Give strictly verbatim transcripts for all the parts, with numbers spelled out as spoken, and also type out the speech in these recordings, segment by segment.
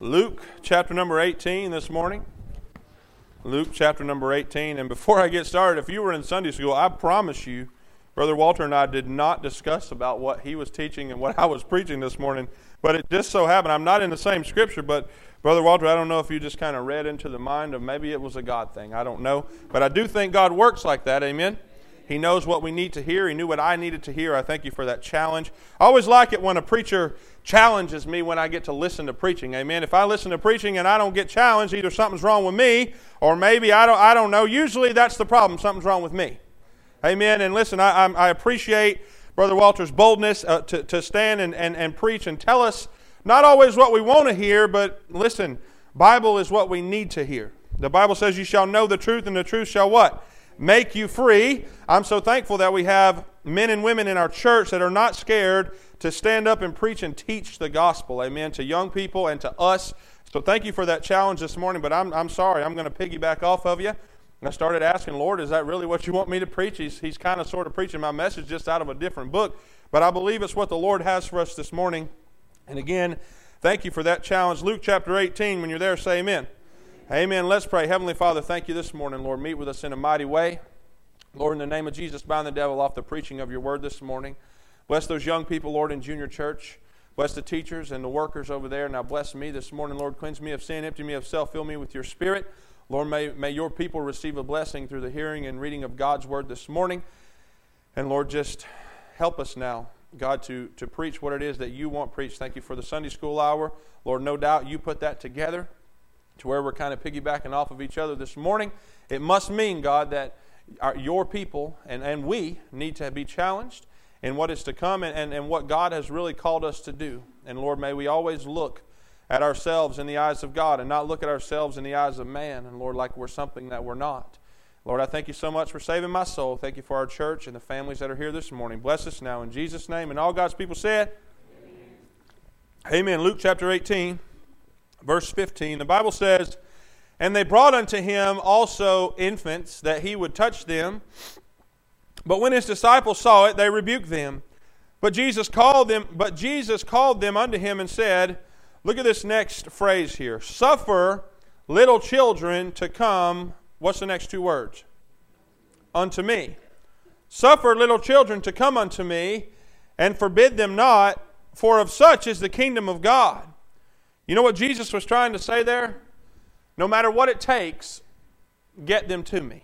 Luke chapter number eighteen this morning. Luke chapter number eighteen. And before I get started, if you were in Sunday school, I promise you, Brother Walter and I did not discuss about what he was teaching and what I was preaching this morning. But it just so happened, I'm not in the same scripture, but Brother Walter, I don't know if you just kind of read into the mind of maybe it was a God thing. I don't know. But I do think God works like that. Amen. He knows what we need to hear. He knew what I needed to hear. I thank you for that challenge. I always like it when a preacher challenges me when I get to listen to preaching. Amen. If I listen to preaching and I don't get challenged, either something's wrong with me or maybe I don't I don't know. Usually that's the problem. Something's wrong with me. Amen. And listen, I, I appreciate Brother Walter's boldness uh, to, to stand and, and, and preach and tell us not always what we want to hear, but listen, Bible is what we need to hear. The Bible says you shall know the truth and the truth shall what? Make you free. I'm so thankful that we have men and women in our church that are not scared to stand up and preach and teach the gospel, amen, to young people and to us. So thank you for that challenge this morning, but I'm I'm sorry, I'm going to piggyback off of you. And I started asking, Lord, is that really what you want me to preach? He's, he's kind of sort of preaching my message just out of a different book, but I believe it's what the Lord has for us this morning. And again, thank you for that challenge. Luke chapter eighteen, when you're there, say amen. Amen. Let's pray. Heavenly Father, thank you this morning, Lord. Meet with us in a mighty way. Lord, in the name of Jesus, bind the devil off the preaching of your word this morning. Bless those young people, Lord, in junior church. Bless the teachers and the workers over there. Now bless me this morning, Lord. Cleanse me of sin, empty me of self, fill me with your spirit. Lord, may, may your people receive a blessing through the hearing and reading of God's word this morning. And Lord, just help us now, God, to, to preach what it is that you want preached. Thank you for the Sunday school hour. Lord, no doubt you put that together to where we're kind of piggybacking off of each other this morning. It must mean, God, that our, your people and, and we need to be challenged in what is to come and, and, and what God has really called us to do. And Lord, may we always look at ourselves in the eyes of God and not look at ourselves in the eyes of man. And Lord, like we're something that we're not. Lord, I thank you so much for saving my soul. Thank you for our church and the families that are here this morning. Bless us now in Jesus' name. And all God's people said, Amen. Amen. Luke chapter eighteen. Verse fifteen, the Bible says, and they brought unto him also infants, that he would touch them. But when his disciples saw it, they rebuked them. But Jesus called them, but Jesus called them unto him and said, look at this next phrase here. Suffer little children to come, what's the next two words? Unto me. Suffer little children to come unto me, and forbid them not, for of such is the kingdom of God. You know what Jesus was trying to say there? No matter what it takes, get them to me.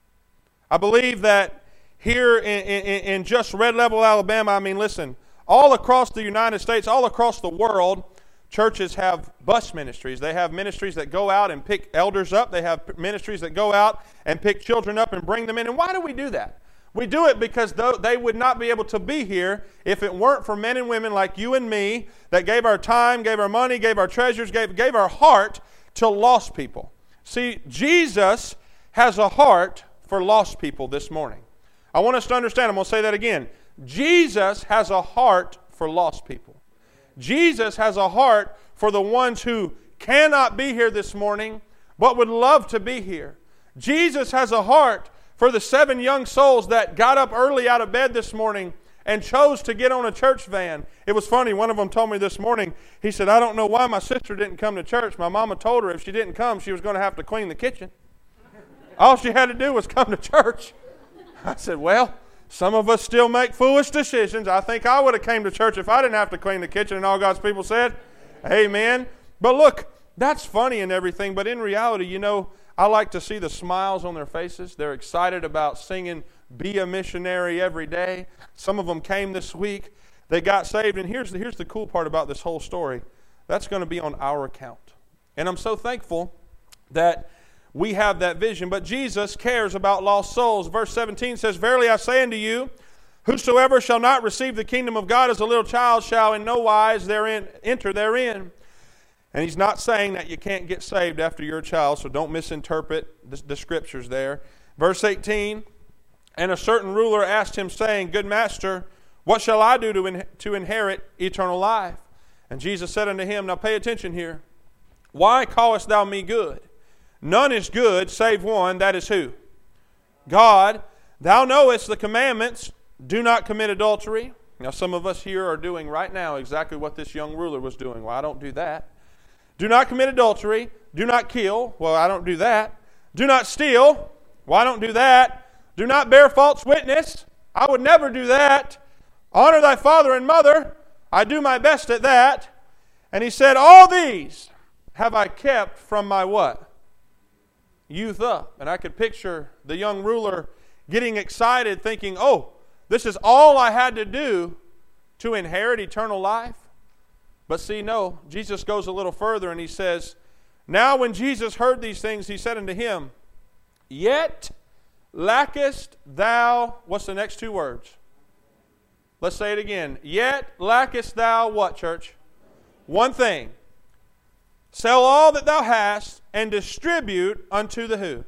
I believe that here in, in, in just Red Level, Alabama, I mean, listen, all across the United States, all across the world, churches have bus ministries. They have ministries that go out and pick elders up. They have ministries that go out and pick children up and bring them in. And why do we do that? We do it because they would not be able to be here if it weren't for men and women like you and me that gave our time, gave our money, gave our treasures, gave, gave our heart to lost people. See, Jesus has a heart for lost people this morning. I want us to understand, I'm going to say that again. Jesus has a heart for lost people. Jesus has a heart for the ones who cannot be here this morning but would love to be here. Jesus has a heart for the seven young souls that got up early out of bed this morning and chose to get on a church van. It was funny. One of them told me this morning, he said, I don't know why my sister didn't come to church. My mama told her if she didn't come, she was going to have to clean the kitchen. All she had to do was come to church. I said, well, some of us still make foolish decisions. I think I would have came to church if I didn't have to clean the kitchen. And all God's people said, amen. But look, that's funny and everything. But in reality, you know, I like to see the smiles on their faces. They're excited about singing Be a Missionary every day. Some of them came this week. They got saved. And here's the, here's the cool part about this whole story. That's going to be on our account. And I'm so thankful that we have that vision. But Jesus cares about lost souls. Verse seventeen says, verily I say unto you, whosoever shall not receive the kingdom of God as a little child shall in no wise therein enter therein. And he's not saying that you can't get saved after you're a child, so don't misinterpret the, the scriptures there. Verse eighteen, and a certain ruler asked him, saying, good master, what shall I do to, in, to inherit eternal life? And Jesus said unto him, now pay attention here. Why callest thou me good? None is good save one, that is who? God. Thou knowest the commandments, do not commit adultery. Now some of us here are doing right now exactly what this young ruler was doing. Well, I don't do that. Do not commit adultery. Do not kill. Well, I don't do that. Do not steal. Well, I don't do that. Do not bear false witness. I would never do that. Honor thy father and mother. I do my best at that. And he said, all these have I kept from my what? Youth up. And I could picture the young ruler getting excited thinking, oh, this is all I had to do to inherit eternal life. But see, no, Jesus goes a little further and he says, now when Jesus heard these things, he said unto him, yet lackest thou, what's the next two words? Let's say it again. Yet lackest thou what, church? One thing. Sell all that thou hast and distribute unto the who?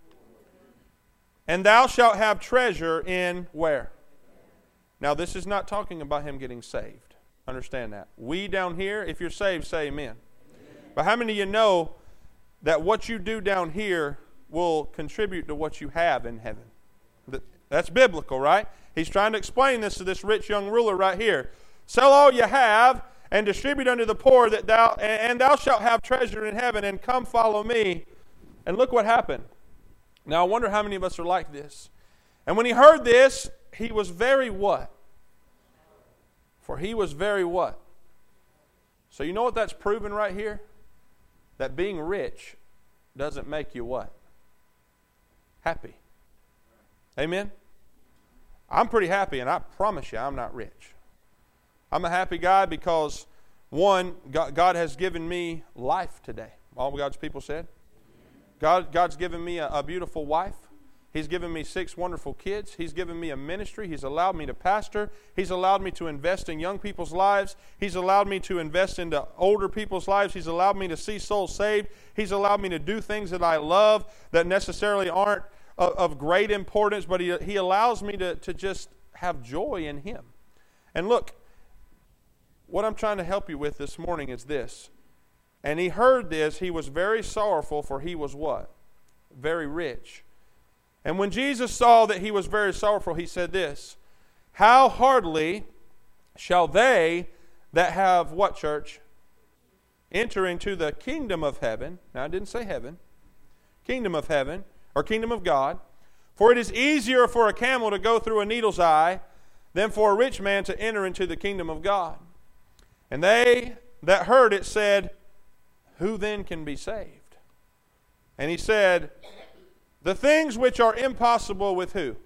And thou shalt have treasure in where? Now this is not talking about him getting saved. Understand that. We down here, if you're saved, say amen. Amen. But how many of you know that what you do down here will contribute to what you have in heaven? That's biblical, right? He's trying to explain this to this rich young ruler right here. Sell all you have and distribute unto the poor, that thou and thou shalt have treasure in heaven, and come follow me. And look what happened. Now I wonder how many of us are like this. And when he heard this, he was very what? For he was very what? So you know what that's proven right here? That being rich doesn't make you what? Happy. Amen? I'm pretty happy, and I promise you I'm not rich. I'm a happy guy because, one, God has given me life today. All God's people said. God, God's given me a, a beautiful wife. He's given me six wonderful kids. He's given me a ministry. He's allowed me to pastor. He's allowed me to invest in young people's lives. He's allowed me to invest into older people's lives. He's allowed me to see souls saved. He's allowed me to do things that I love that necessarily aren't of, of great importance, but he, he allows me to, to just have joy in Him. And look, what I'm trying to help you with this morning is this. And he heard this, he was very sorrowful, for he was what? Very rich. And when Jesus saw that he was very sorrowful, he said this, how hardly shall they that have, what, church? Enter into the kingdom of heaven. Now, I didn't say heaven. Kingdom of heaven, or kingdom of God. For it is easier for a camel to go through a needle's eye than for a rich man to enter into the kingdom of God. And they that heard it said, who then can be saved? And he said, the things which are impossible with who?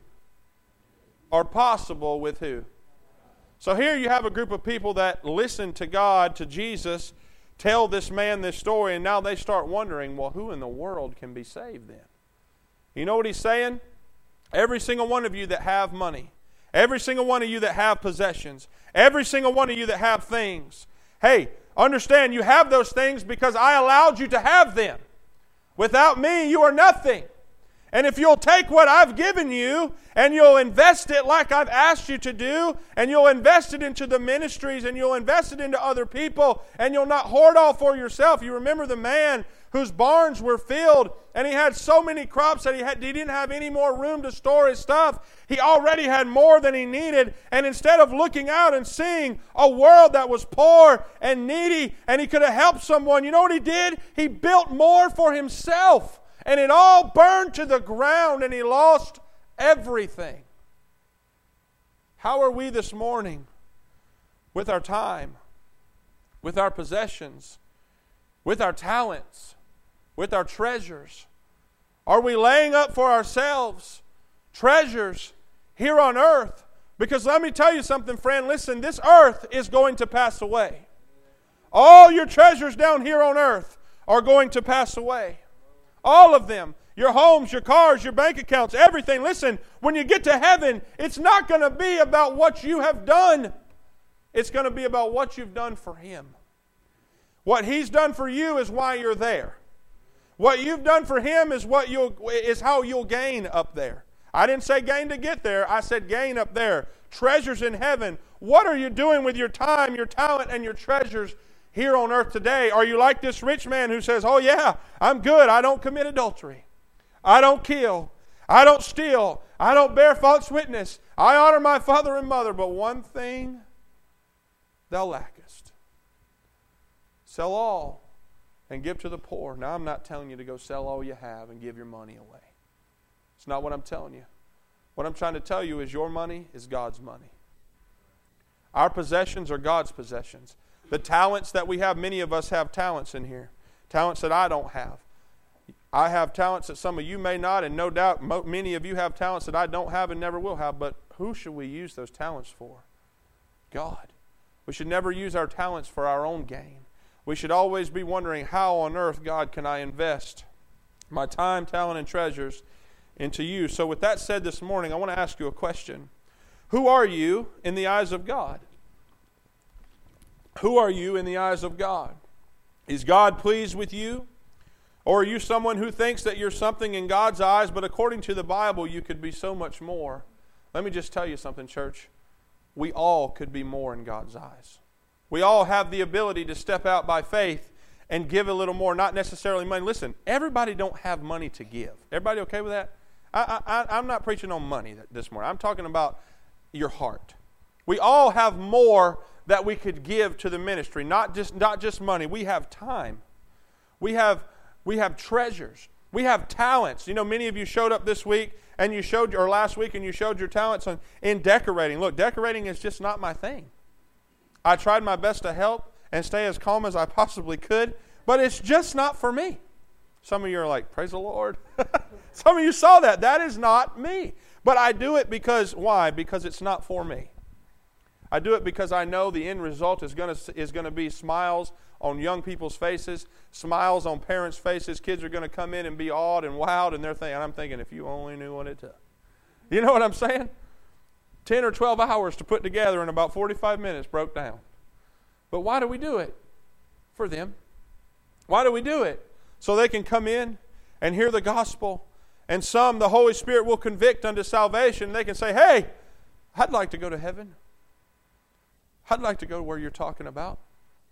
Are possible with who? So here you have a group of people that listened to God, to Jesus, tell this man this story, and now they start wondering, well, who in the world can be saved then? You know what he's saying? Every single one of you that have money, every single one of you that have possessions, every single one of you that have things, hey, understand you have those things because I allowed you to have them. Without me, you are nothing. And if you'll take what I've given you and you'll invest it like I've asked you to do, and you'll invest it into the ministries, and you'll invest it into other people, and you'll not hoard all for yourself. You remember the man whose barns were filled, and he had so many crops that he, had, he didn't have any more room to store his stuff. He already had more than he needed, and instead of looking out and seeing a world that was poor and needy, and he could have helped someone, you know what he did? He built more for himself. And it all burned to the ground, and he lost everything. How are we this morning with our time, with our possessions, with our talents, with our treasures? Are we laying up for ourselves treasures here on earth? Because let me tell you something, friend. Listen, this earth is going to pass away. All your treasures down here on earth are going to pass away. All of them. Your homes, your cars, your bank accounts, everything. Listen, when you get to heaven, it's not going to be about what you have done. It's going to be about what you've done for Him. What He's done for you is why you're there. What you've done for Him is what you'll is how you'll gain up there. I didn't say gain to get there. I said gain up there. Treasures in heaven. What are you doing with your time, your talent, and your treasures here on earth today? Are you like this rich man who says, oh yeah, I'm good. I don't commit adultery. I don't kill. I don't steal. I don't bear false witness. I honor my father and mother. But one thing thou lackest. Sell all and give to the poor. Now, I'm not telling you to go sell all you have and give your money away. It's not what I'm telling you. What I'm trying to tell you is your money is God's money. Our possessions are God's possessions. The talents that we have, many of us have talents in here. Talents that I don't have. I have talents that some of you may not, and no doubt many of you have talents that I don't have and never will have. But who should we use those talents for? God. We should never use our talents for our own gain. We should always be wondering, how on earth, God, can I invest my time, talent, and treasures into you? So with that said this morning, I want to ask you a question. Who are you in the eyes of God? Who are you in the eyes of God? Is God pleased with you? Or are you someone who thinks that you're something in God's eyes, but according to the Bible, you could be so much more? Let me just tell you something, church. We all could be more in God's eyes. We all have the ability to step out by faith and give a little more, not necessarily money. Listen, everybody don't have money to give. Everybody okay with that? I, I, I'm not preaching on money this morning. I'm talking about your heart. We all have more that we could give to the ministry, not just not just money. We have time. We have we have treasures. We have talents. You know, many of you showed up this week and you showed, or last week, and you showed your talents on, in decorating. Look, decorating is just not my thing. I tried my best to help and stay as calm as I possibly could, but it's just not for me. Some of you are like, praise the Lord. Some of you saw that. That is not me. But I do it because, why? Because it's not for me. I do it because I know the end result is going to is going to be smiles on young people's faces, smiles on parents' faces. Kids are going to come in and be awed and wowed, and they're thinking, and I'm thinking, if you only knew what it took. You know what I'm saying? ten or twelve hours to put together in about forty-five minutes broke down. But why do we do it? For them. Why do we do it? So they can come in and hear the gospel. And some, the Holy Spirit will convict unto salvation. They can say, hey, I'd like to go to heaven. I'd like to go to where you're talking about.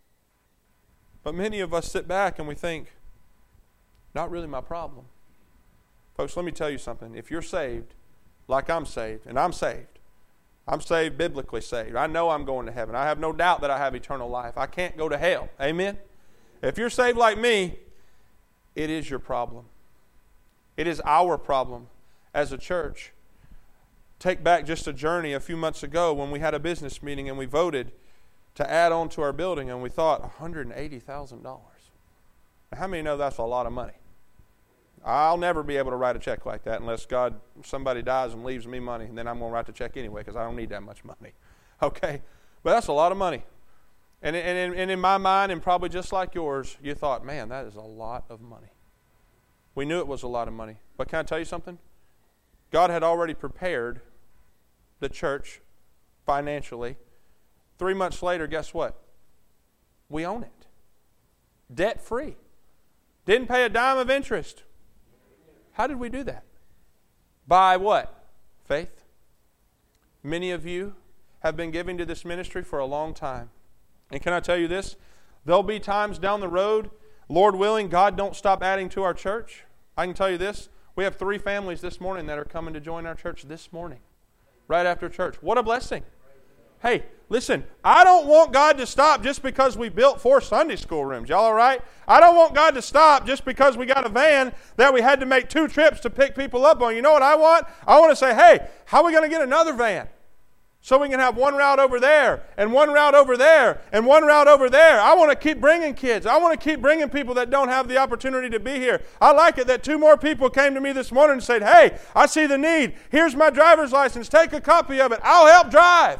But many of us sit back and we think, not really my problem. Folks, let me tell you something. If you're saved, like I'm saved, and I'm saved, I'm saved, biblically saved. I know I'm going to heaven. I have no doubt that I have eternal life. I can't go to hell. Amen? If you're saved like me, it is your problem. It is our problem as a church. Take back just a journey a few months ago when we had a business meeting and we voted to add on to our building, and we thought one hundred eighty thousand dollars. Now, how many know that's a lot of money? I'll never be able to write a check like that unless God, somebody dies and leaves me money, and then I'm going to write the check anyway because I don't need that much money. Okay? But that's a lot of money. And, and, and in my mind, and probably just like yours, you thought, man, that is a lot of money. We knew it was a lot of money. But can I tell you something? God had already prepared the church financially. Three months later, guess what? We own it. Debt-free. Didn't pay a dime of interest. How did we do that? By what? Faith. Many of you have been giving to this ministry for a long time. And can I tell you this? There'll be times down the road, Lord willing, God don't stop adding to our church. I can tell you this. We have three families this morning that are coming to join our church this morning. Right after church. What a blessing. Hey, listen, I don't want God to stop just because we built four Sunday school rooms. Y'all all right? I don't want God to stop just because we got a van that we had to make two trips to pick people up on. You know what I want? I want to say, hey, how are we going to get another van? So we can have one route over there, and one route over there, and one route over there. I want to keep bringing kids. I want to keep bringing people that don't have the opportunity to be here. I like it that two more people came to me this morning and said, hey, I see the need. Here's my driver's license. Take a copy of it. I'll help drive.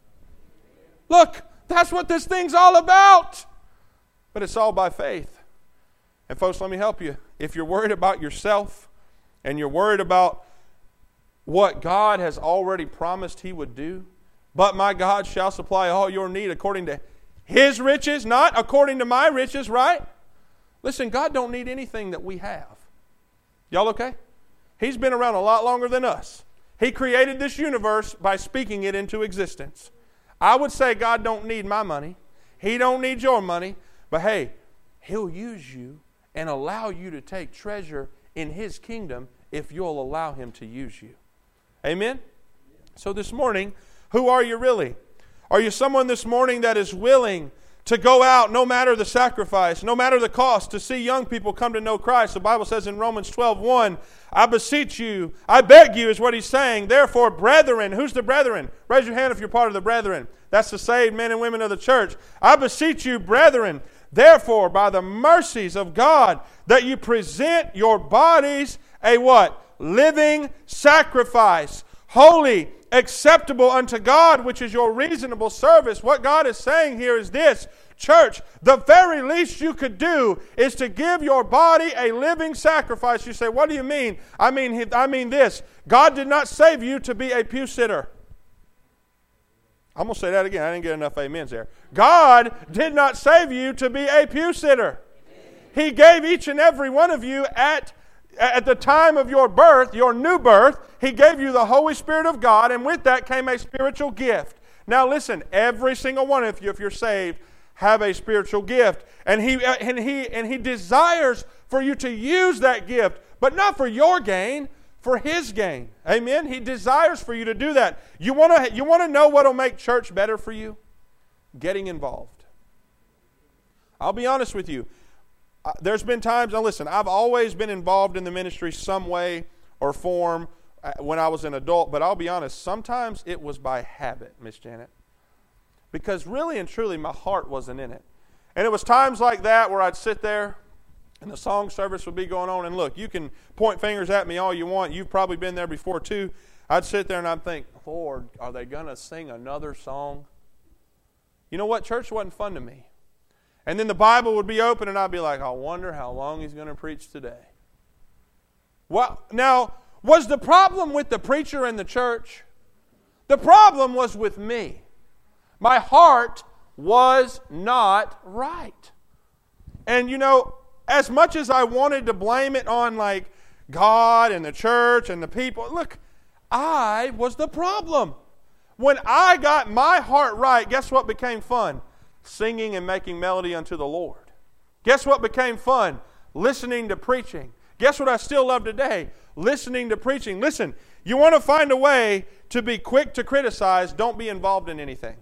Look, that's what this thing's all about. But it's all by faith. And folks, let me help you. If you're worried about yourself and you're worried about what God has already promised He would do, but my God shall supply all your need according to His riches, not according to my riches, right? Listen, God don't need anything that we have. Y'all okay? He's been around a lot longer than us. He created this universe by speaking it into existence. I would say God don't need my money. He don't need your money. But hey, He'll use you and allow you to take treasure in His kingdom if you'll allow Him to use you. Amen? So this morning, who are you really? Are you someone this morning that is willing to go out no matter the sacrifice, no matter the cost, to see young people come to know Christ. The Bible says in Romans twelve one, I beseech you, I beg you is what he's saying. Therefore, brethren, who's the brethren? Raise your hand if you're part of the brethren. That's the saved men and women of the church. I beseech you, brethren, therefore, by the mercies of God, that you present your bodies a what? Living sacrifice, holy, acceptable unto God, which is your reasonable service. What God is saying here is this, church, the very least you could do is to give your body a living sacrifice. You say, what do you mean? I mean, I mean this. God did not save you to be a pew sitter. I'm going to say that again. I didn't get enough amens there. God did not save you to be a pew sitter. He gave each and every one of you at At the time of your birth, your new birth, He gave you the Holy Spirit of God, and with that came a spiritual gift. Now listen, every single one of you, if you're saved, have a spiritual gift. And He, and He, and He desires for you to use that gift, but not for your gain, for His gain. Amen? He desires for you to do that. You want to, you want to know what will make church better for you? Getting involved. I'll be honest with you. There's been times, now listen, I've always been involved in the ministry some way or form when I was an adult, but I'll be honest, sometimes it was by habit, Miss Janet. Because really and truly, my heart wasn't in it. And it was times like that where I'd sit there and the song service would be going on, and look, you can point fingers at me all you want. You've probably been there before too. I'd sit there and I'd think, Lord, are they going to sing another song? You know what? Church wasn't fun to me. And then the Bible would be open and I'd be like, I wonder how long he's going to preach today. Well, now, was the problem with the preacher and the church? The problem was with me. My heart was not right. And you know, as much as I wanted to blame it on like God and the church and the people, look, I was the problem. When I got my heart right, guess what became fun? Singing and making melody unto the Lord. Guess what became fun? Listening to preaching. Guess what I still love today? Listening to preaching. Listen, you want to find a way to be quick to criticize, don't be involved in anything.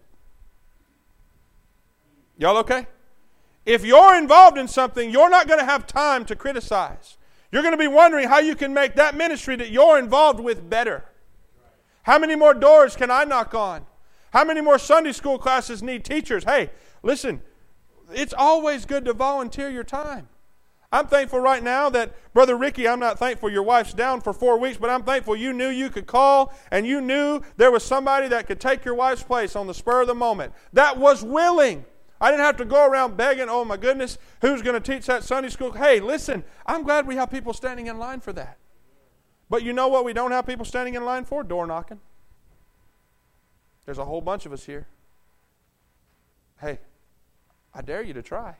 Y'all okay? If you're involved in something, you're not going to have time to criticize. You're going to be wondering how you can make that ministry that you're involved with better. How many more doors can I knock on? How many more Sunday school classes need teachers? Hey, listen, it's always good to volunteer your time. I'm thankful right now that, Brother Ricky, I'm not thankful your wife's down for four weeks, but I'm thankful you knew you could call and you knew there was somebody that could take your wife's place on the spur of the moment. That was willing. I didn't have to go around begging, oh my goodness, who's going to teach that Sunday school? Hey, listen, I'm glad we have people standing in line for that. But you know what we don't have people standing in line for? Door knocking. There's a whole bunch of us here. Hey, I dare you to try.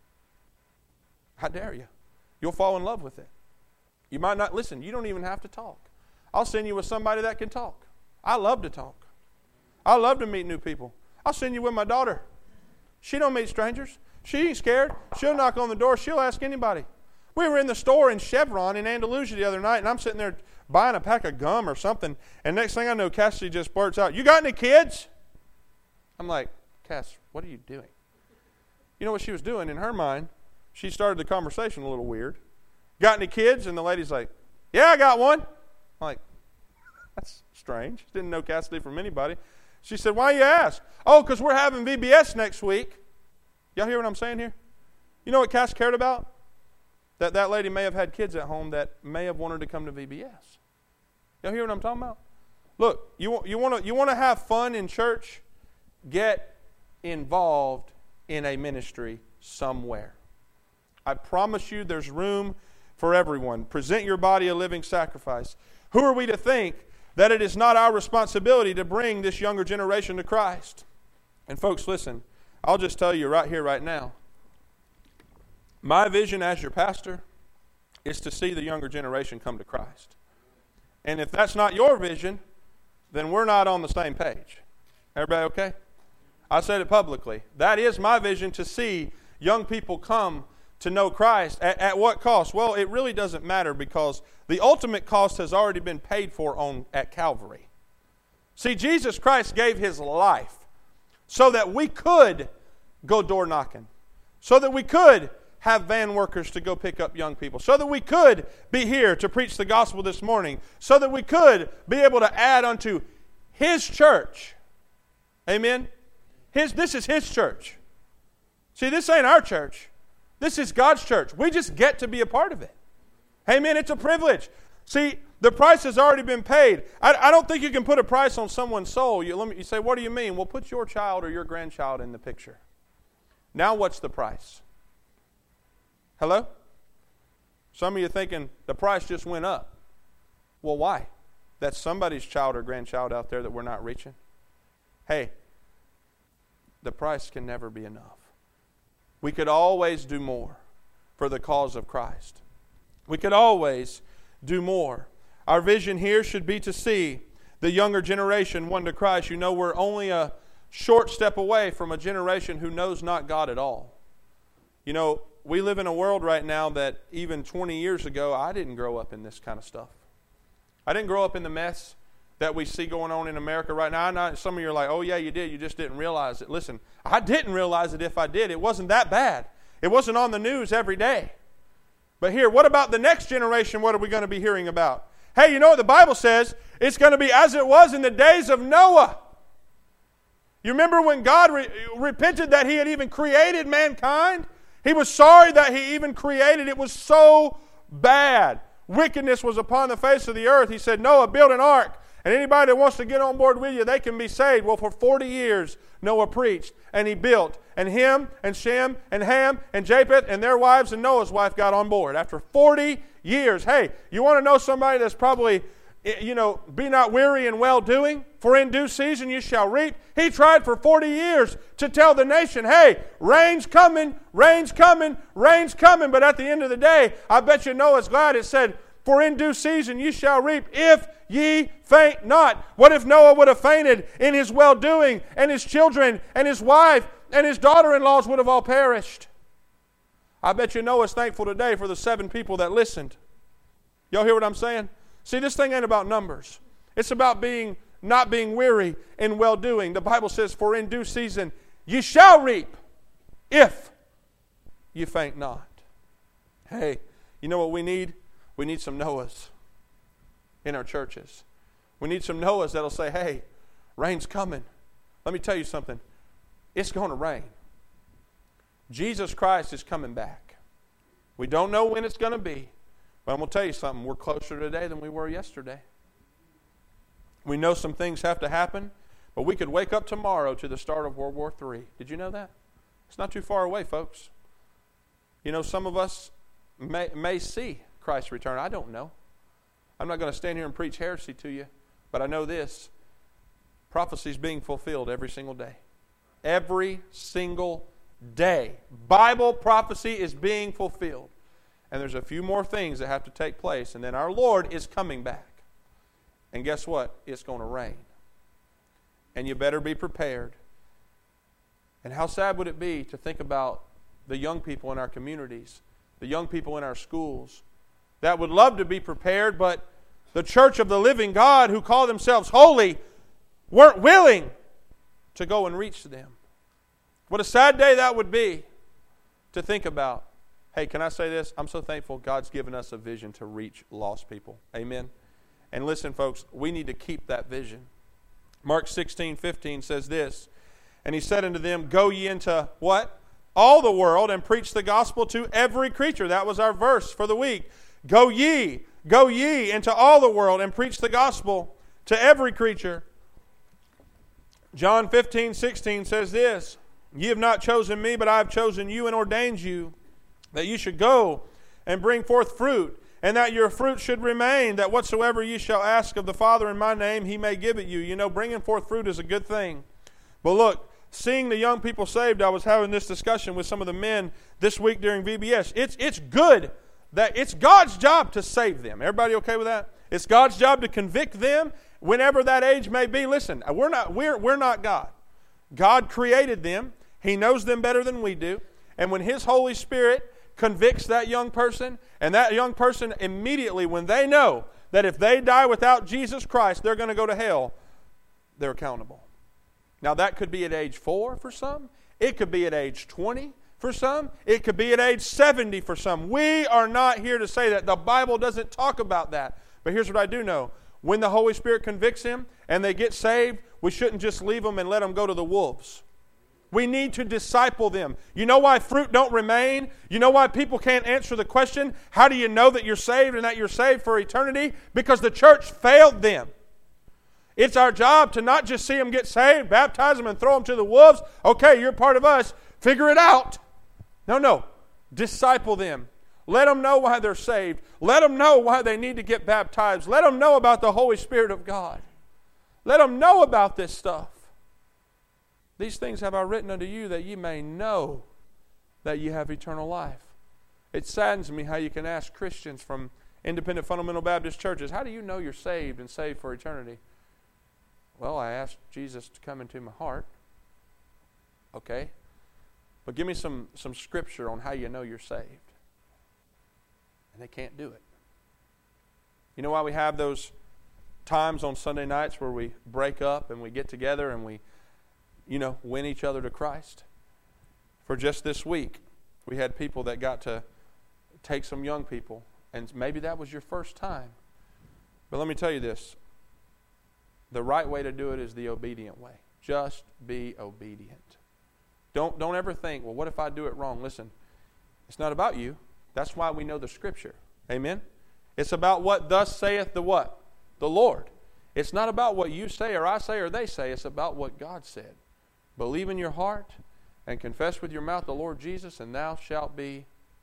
I dare you. You'll fall in love with it. You might not, listen, you don't even have to talk. I'll send you with somebody that can talk. I love to talk. I love to meet new people. I'll send you with my daughter. She don't meet strangers. She ain't scared. She'll knock on the door. She'll ask anybody. We were in the store in Chevron in Andalusia the other night, and I'm sitting there buying a pack of gum or something, and next thing I know, Cassidy just blurts out, you got any kids? I'm like, Cass, what are you doing? You know what she was doing in her mind? She started the conversation a little weird. Got any kids? And the lady's like, yeah, I got one. I'm like, that's strange. Didn't know Cassidy from anybody. She said, why you ask? Oh, because we're having V B S next week. Y'all hear what I'm saying here? You know what Cass cared about? That that lady may have had kids at home that may have wanted to come to V B S. Y'all hear what I'm talking about? Look, you, you want to you want to have fun in church? Get involved in a ministry somewhere. I promise you there's room for everyone. Present your body a living sacrifice. Who are we to think that it is not our responsibility to bring this younger generation to Christ? And folks, listen, I'll just tell you right here, right now. My vision as your pastor is to see the younger generation come to Christ. And if that's not your vision, then we're not on the same page. Everybody okay? I said it publicly. That is my vision, to see young people come to know Christ. At, at what cost? Well, it really doesn't matter, because the ultimate cost has already been paid for on at Calvary. See, Jesus Christ gave His life so that we could go door knocking, so that we could have van workers to go pick up young people, so that we could be here to preach the gospel this morning, so that we could be able to add unto His church. Amen? His, this is His church. See, this ain't our church. This is God's church. We just get to be a part of it. Amen? It's a privilege. See, the price has already been paid. I, I don't think you can put a price on someone's soul. You, let me, you say, what do you mean? Well, put your child or your grandchild in the picture. Now what's the price? Hello? Some of you thinking the price just went up. Well, why? That's somebody's child or grandchild out there that we're not reaching. Hey, the price can never be enough. We could always do more for the cause of Christ. We could always do more. Our vision here should be to see the younger generation won to Christ. You know, we're only a short step away from a generation who knows not God at all. You know, we live in a world right now that even twenty years ago, I didn't grow up in this kind of stuff. I didn't grow up in the mess that we see going on in America right now. I know some of you are like, oh yeah, you did. You just didn't realize it. Listen, I didn't realize it if I did. It wasn't that bad. It wasn't on the news every day. But here, what about the next generation? What are we going to be hearing about? Hey, you know what the Bible says? It's going to be as it was in the days of Noah. You remember when God re- repented that He had even created mankind? He was sorry that He even created. It was so bad. Wickedness was upon the face of the earth. He said, Noah, build an ark. And anybody that wants to get on board with you, they can be saved. Well, for forty years, Noah preached, and he built. And him, and Shem, and Ham, and Japheth, and their wives, and Noah's wife got on board. After forty years. Hey, you want to know somebody that's probably, you know, be not weary in well-doing? For in due season you shall reap. He tried for forty years to tell the nation, hey, rain's coming, rain's coming, rain's coming. But at the end of the day, I bet you Noah's glad it said, for in due season you shall reap if ye faint not. What if Noah would have fainted in his well-doing, and his children and his wife and his daughter-in-laws would have all perished? I bet you Noah's thankful today for the seven people that listened. Y'all hear what I'm saying? See, this thing ain't about numbers. It's about being not being weary in well-doing. The Bible says, for in due season ye shall reap if you faint not. Hey, you know what we need? We need some Noahs in our churches. We need some Noahs that'll say, hey, rain's coming. Let me tell you something. It's going to rain. Jesus Christ is coming back. We don't know when it's going to be, but I'm going to tell you something. We're closer today than we were yesterday. We know some things have to happen, but we could wake up tomorrow to the start of World War Three. Did you know that? It's not too far away, folks. You know, some of us may, may see Christ's return. I don't know. I'm not going to stand here and preach heresy to you, but I know this. Prophecy is being fulfilled every single day. Every single day. Bible prophecy is being fulfilled. And there's a few more things that have to take place, and then our Lord is coming back. And guess what? It's going to rain. And you better be prepared. And how sad would it be to think about the young people in our communities, the young people in our schools, that would love to be prepared, but the church of the living God who call themselves holy weren't willing to go and reach them. What a sad day that would be to think about. Hey, can I say this? I'm so thankful God's given us a vision to reach lost people. Amen. And listen, folks, we need to keep that vision. Mark sixteen fifteen says this, and He said unto them, go ye into what? All the world, and preach the gospel to every creature. That was our verse for the week. Go ye, go ye into all the world, and preach the gospel to every creature. John fifteen sixteen says this, ye have not chosen me, but I have chosen you and ordained you, that you should go and bring forth fruit, and that your fruit should remain, that whatsoever ye shall ask of the Father in my name, He may give it you. You know, bringing forth fruit is a good thing. But look, seeing the young people saved, I was having this discussion with some of the men this week during V B S. It's, it's good that it's God's job to save them. Everybody okay with that? It's God's job to convict them whenever that age may be. Listen, we're not, we're, we're not God. God created them. He knows them better than we do. And when His Holy Spirit convicts that young person, and that young person immediately, when they know that if they die without Jesus Christ, they're going to go to hell, they're accountable. Now that could be at age four for some. It could be at age twenty for some. It could be at age seventy for some. We are not here to say that. The Bible doesn't talk about that. But here's what I do know. When the Holy Spirit convicts them and they get saved, we shouldn't just leave them and let them go to the wolves. We need to disciple them. You know why fruit don't remain? You know why people can't answer the question, how do you know that you're saved and that you're saved for eternity? Because the church failed them. It's our job to not just see them get saved, baptize them, and throw them to the wolves. Okay, you're part of us. Figure it out. No, no. Disciple them. Let them know why they're saved. Let them know why they need to get baptized. Let them know about the Holy Spirit of God. Let them know about this stuff. These things have I written unto you that ye may know that ye have eternal life. It saddens me how you can ask Christians from independent fundamental Baptist churches, how do you know you're saved and saved for eternity? Well, I asked Jesus to come into my heart. Okay. But give me some, some scripture on how you know you're saved. And they can't do it. You know why we have those times on Sunday nights where we break up and we get together and we, you know, win each other to Christ? For just this week, we had people that got to take some young people, and maybe that was your first time. But let me tell you this. The right way to do it is the obedient way. Just be obedient. Don't, don't ever think, well, what if I do it wrong? Listen, it's not about you. That's why we know the Scripture. Amen? It's about what thus saith the what? The Lord. It's not about what you say or I say or they say. It's about what God said. Believe in your heart and confess with your mouth the Lord Jesus, and thou shalt be.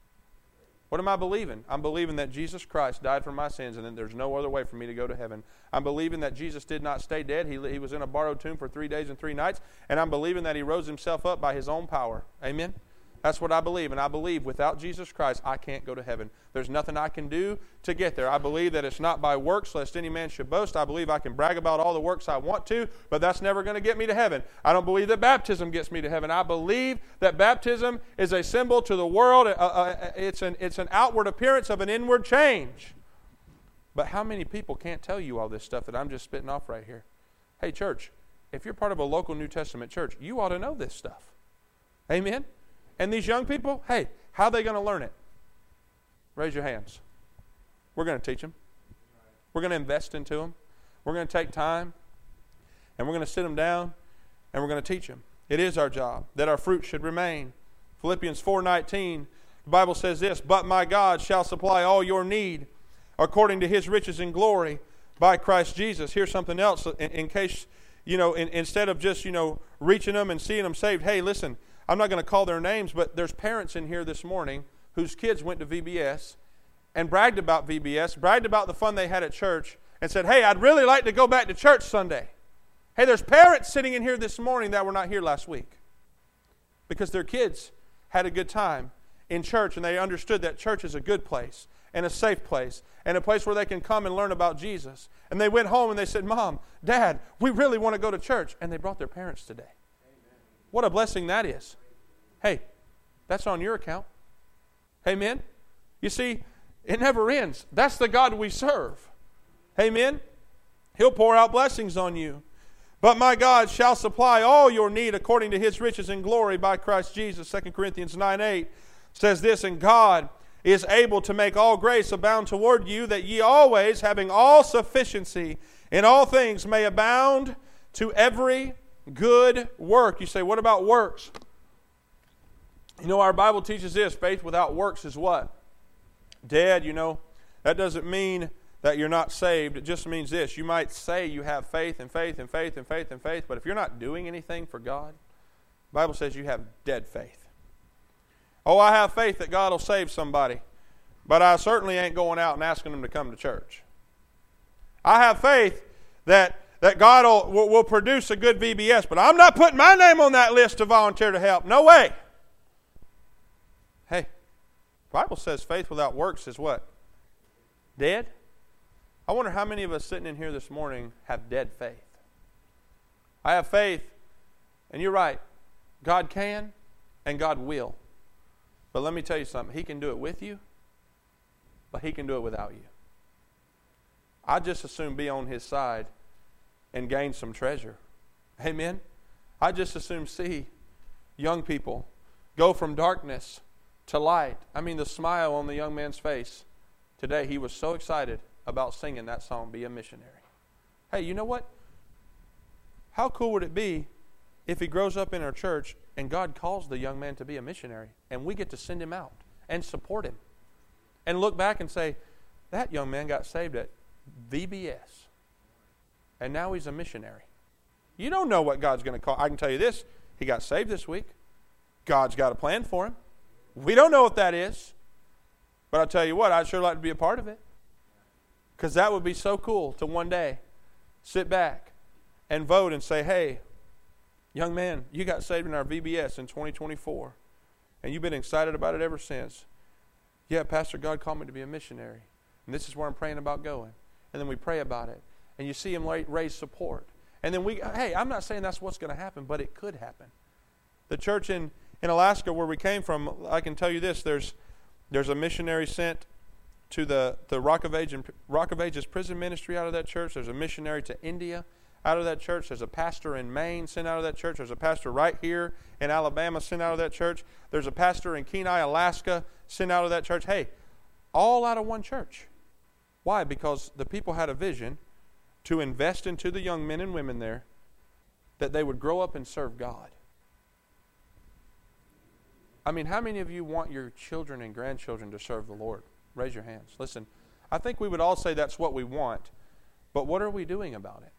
What am I believing? I'm believing that Jesus Christ died for my sins and that there's no other way for me to go to heaven. I'm believing that Jesus did not stay dead. He, he was in a borrowed tomb for three days and three nights. And I'm believing that He rose Himself up by His own power. Amen? That's what I believe. And I believe without Jesus Christ, I can't go to heaven. There's nothing I can do to get there. I believe that it's not by works, lest any man should boast. I believe I can brag about all the works I want to, but that's never going to get me to heaven. I don't believe that baptism gets me to heaven. I believe that baptism is a symbol to the world. Uh, uh, it's, an, it's an outward appearance of an inward change. But how many people can't tell you all this stuff that I'm just spitting off right here? Hey, church, if you're part of a local New Testament church, you ought to know this stuff. Amen? And these young people, hey, how are they going to learn it? Raise your hands. We're going to teach them. We're going to invest into them. We're going to take time, and we're going to sit them down, and we're going to teach them. It is our job that our fruit should remain. Philippians four nineteen, the Bible says this, but my God shall supply all your need according to His riches and glory by Christ Jesus. Here's something else in, in case, you know, in, instead of just, you know, reaching them and seeing them saved, hey, listen, I'm not going to call their names, but there's parents in here this morning whose kids went to V B S and bragged about V B S, bragged about the fun they had at church, and said, hey, I'd really like to go back to church Sunday. Hey, there's parents sitting in here this morning that were not here last week because their kids had a good time in church and they understood that church is a good place and a safe place and a place where they can come and learn about Jesus. And they went home and they said, Mom, Dad, we really want to go to church. And they brought their parents today. What a blessing that is. Hey, that's on your account. Amen? You see, it never ends. That's the God we serve. Amen? He'll pour out blessings on you. But my God shall supply all your need according to His riches and glory by Christ Jesus. Second Corinthians nine eight says this, and God is able to make all grace abound toward you, that ye always, having all sufficiency in all things, may abound to every good work. You say, what about works? You know, our Bible teaches this. Faith without works is what? Dead. You know, that doesn't mean that you're not saved. It just means this. You might say you have faith and faith and faith and faith and faith, but if you're not doing anything for God, the Bible says you have dead faith. Oh, I have faith that God will save somebody, but I certainly ain't going out and asking them to come to church. I have faith that that God will, will, will produce a good V B S, but I'm not putting my name on that list to volunteer to help. No way. Hey, the Bible says faith without works is what? Dead? I wonder how many of us sitting in here this morning have dead faith. I have faith, and you're right. God can and God will. But let me tell you something. He can do it with you, but He can do it without you. I'd just as soon be on His side and gain some treasure. Amen? I'd just as soon see young people go from darkness to light. I mean, the smile on the young man's face today, he was so excited about singing that song, Be a Missionary. Hey, you know what? How cool would it be if he grows up in our church and God calls the young man to be a missionary and we get to send him out and support him and look back and say, that young man got saved at V B S and now he's a missionary. You don't know what God's going to call. I can tell you this, he got saved this week. God's got a plan for him. We don't know what that is, but I'll tell you what, I'd sure like to be a part of it, because that would be so cool to one day sit back and vote and say, hey, young man, you got saved in our V B S in twenty twenty-four, and you've been excited about it ever since. Yeah, Pastor, God called me to be a missionary, and this is where I'm praying about going. And then we pray about it, and you see him raise support. And then we, hey, I'm not saying that's what's going to happen, but it could happen. The church in, in Alaska where we came from, I can tell you this, there's there's a missionary sent to the, the Rock of Age and Rock of Ages prison ministry out of that church. There's a missionary to India out of that church. There's a pastor in Maine sent out of that church. There's a pastor right here in Alabama sent out of that church. There's a pastor in Kenai, Alaska sent out of that church. Hey, all out of one church. Why? Because the people had a vision to invest into the young men and women there, that they would grow up and serve God. I mean, how many of you want your children and grandchildren to serve the Lord? Raise your hands. Listen, I think we would all say that's what we want, but what are we doing about it?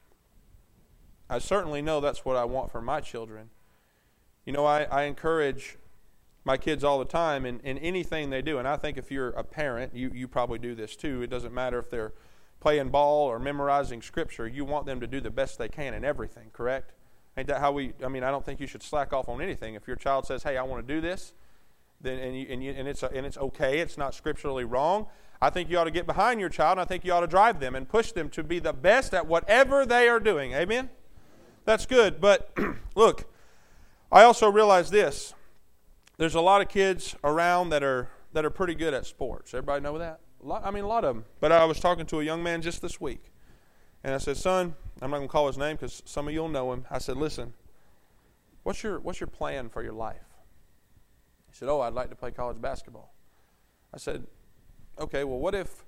I certainly know that's what I want for my children. You know, I, I encourage my kids all the time in, in anything they do, and I think if you're a parent, you, you probably do this too. It doesn't matter if they're playing ball or memorizing Scripture. You want them to do the best they can in everything, correct? Ain't that how we, I mean, I don't think you should slack off on anything. If your child says, hey, I want to do this, then and, you, and, you, and, it's, and it's okay, it's not scripturally wrong, I think you ought to get behind your child, and I think you ought to drive them and push them to be the best at whatever they are doing. Amen? That's good. But look, I also realize this. There's a lot of kids around that are that are pretty good at sports. Everybody know that? A lot, I mean, a lot of them. But I was talking to a young man just this week, and I said, son, I'm not going to call his name because some of you will know him. I said, listen, what's your what's your plan for your life? He said, oh, I'd like to play college basketball. I said, okay, well, what if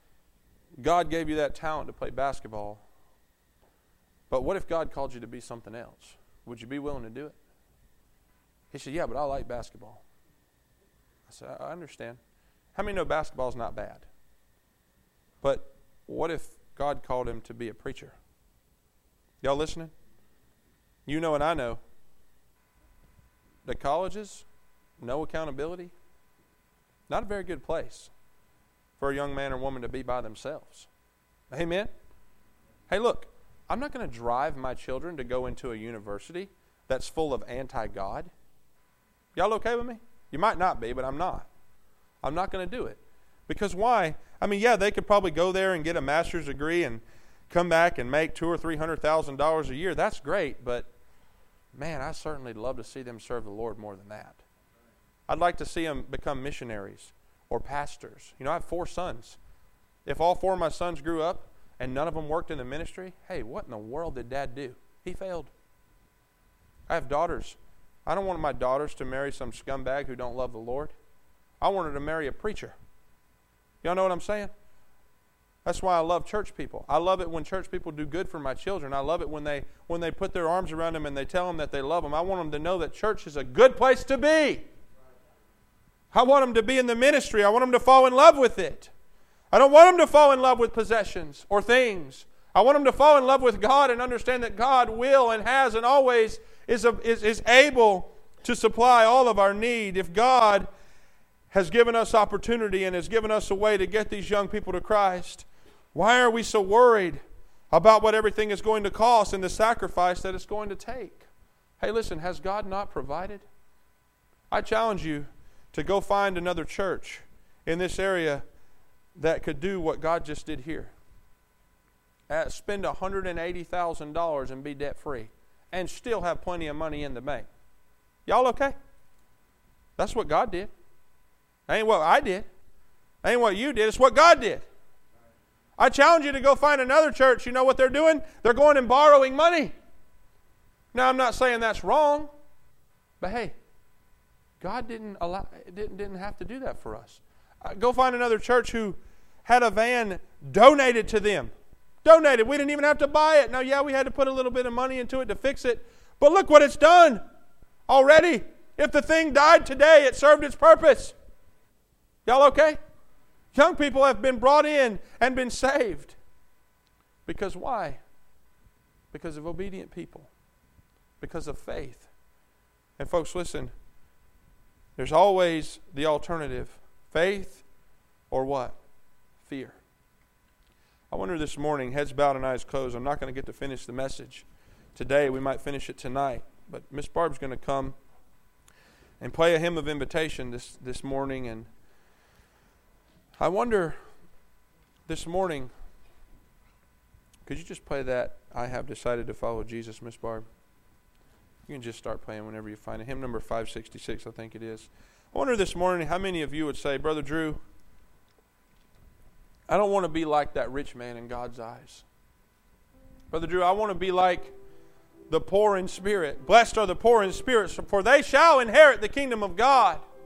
God gave you that talent to play basketball, but what if God called you to be something else? Would you be willing to do it? He said, yeah, but I like basketball. I said, I understand. How many know basketball's not bad? But what if God called him to be a preacher? Y'all listening? You know and I know. The colleges, no accountability, not a very good place for a young man or woman to be by themselves. Amen? Hey, look, I'm not going to drive my children to go into a university that's full of anti-God. Y'all okay with me? You might not be, but I'm not. I'm not going to do it. Because why? I mean, yeah, they could probably go there and get a master's degree and come back and make two or three hundred thousand dollars a year. That's great, but man, I certainly love to see them serve the Lord more than that. I'd like to see them become missionaries or pastors. You know, I have four sons. If all four of my sons grew up and none of them worked in the ministry, hey, what in the world did Dad do? He failed. I have daughters. I don't want my daughters to marry some scumbag who don't love the Lord. I want her to marry a preacher. Y'all know what I'm saying? That's why I love church people. I love it when church people do good for my children. I love it when they when they put their arms around them and they tell them that they love them. I want them to know that church is a good place to be. I want them to be in the ministry. I want them to fall in love with it. I don't want them to fall in love with possessions or things. I want them to fall in love with God and understand that God will and has and always is, a, is, is able to supply all of our need. If God has given us opportunity and has given us a way to get these young people to Christ, why are we so worried about what everything is going to cost and the sacrifice that it's going to take? Hey, listen, has God not provided? I challenge you to go find another church in this area that could do what God just did here. Uh, spend one hundred eighty thousand dollars and be debt-free and still have plenty of money in the bank. Y'all okay? That's what God did. That ain't what I did. That ain't what you did. It's what God did. I challenge you to go find another church. You know what they're doing? They're going and borrowing money. Now, I'm not saying that's wrong. But hey, God didn't allow, didn't, didn't have to do that for us. Uh, go find another church who had a van donated to them. Donated. We didn't even have to buy it. Now, yeah, we had to put a little bit of money into it to fix it. But look what it's done already. If the thing died today, it served its purpose. Y'all okay? Young people have been brought in and been saved. Because why? Because of obedient people. Because of faith. And folks, listen. There's always the alternative. Faith or what? Fear. I wonder this morning, heads bowed and eyes closed, I'm not going to get to finish the message today. We might finish it tonight. But Miss Barb's going to come and play a hymn of invitation this, this morning. And I wonder this morning, could you just play that, I Have Decided to Follow Jesus, Miss Barb? You can just start playing whenever you find it. Hymn number five sixty-six, I think it is. I wonder this morning how many of you would say, Brother Drew, I don't want to be like that rich man in God's eyes. Brother Drew, I want to be like the poor in spirit. Blessed are the poor in spirit, for they shall inherit the kingdom of God.